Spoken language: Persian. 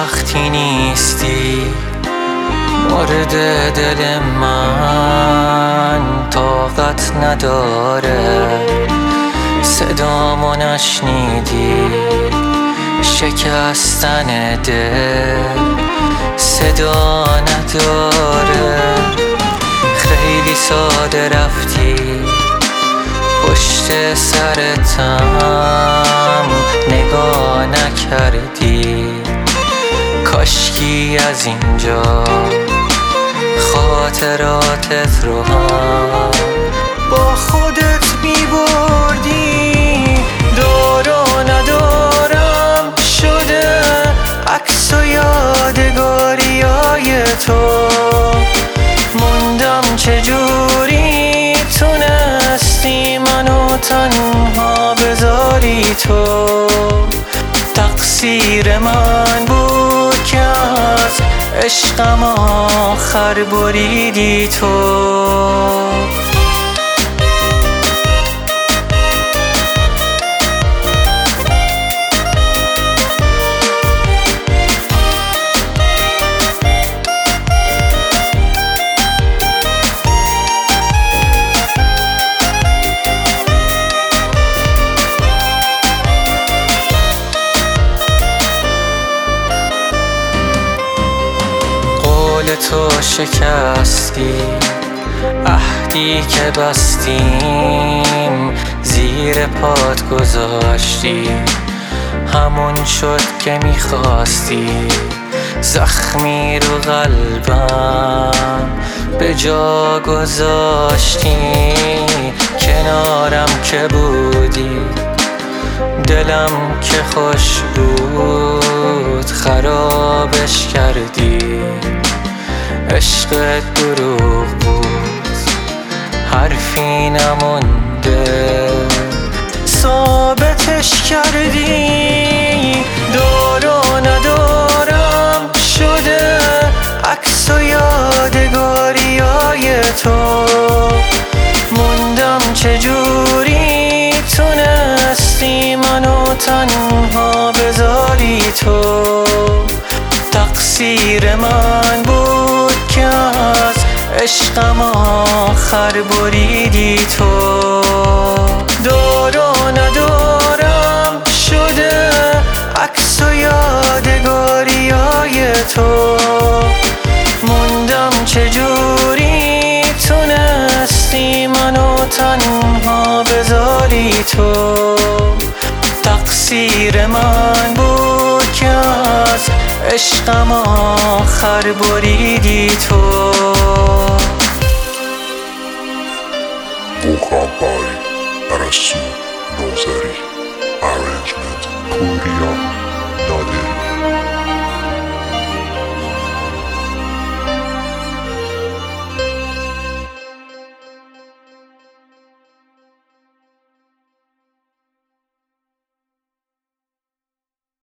وقتی نیستی مورد دل من طاقت نداره، صدامو نشنیدی شکستن دل صدا نداره. خیلی ساده رفتی پشت سرتم نگاه نکردی، کاشکی از اینجا خاطراتت رو هم با خودت میبردی. دار و ندارم شده عکس و یادگاریای تو، موندم چجوری تونستی منو تنها بذاری تو. تقصیر من بود که از عشقم آخر بریدی تو. تو شکستی عهدی که بستیم زیر پات گذاشتی، همون شد که میخواستی. زخمی رو قلبم به جا گذاشتی، کنارم که بودی دلم که خوش بود خرابش کردی. عشقت دروغ بود حرفی نمونده ثابتش کردی. دار و ندارم شده عکس و یادگاریای تو، موندم چجوری تونستی منو تنها بذاری تو. تقصیر من بود که از عشقم آخر بریدی تو. دار و ندارم شده عکس و یادگاریای تو، موندم چجوری تونستی منو تنها بذاری تو. تقصیر من بود که از عشقم آخر بریدی تو. Bukan Pai Arasu Nozari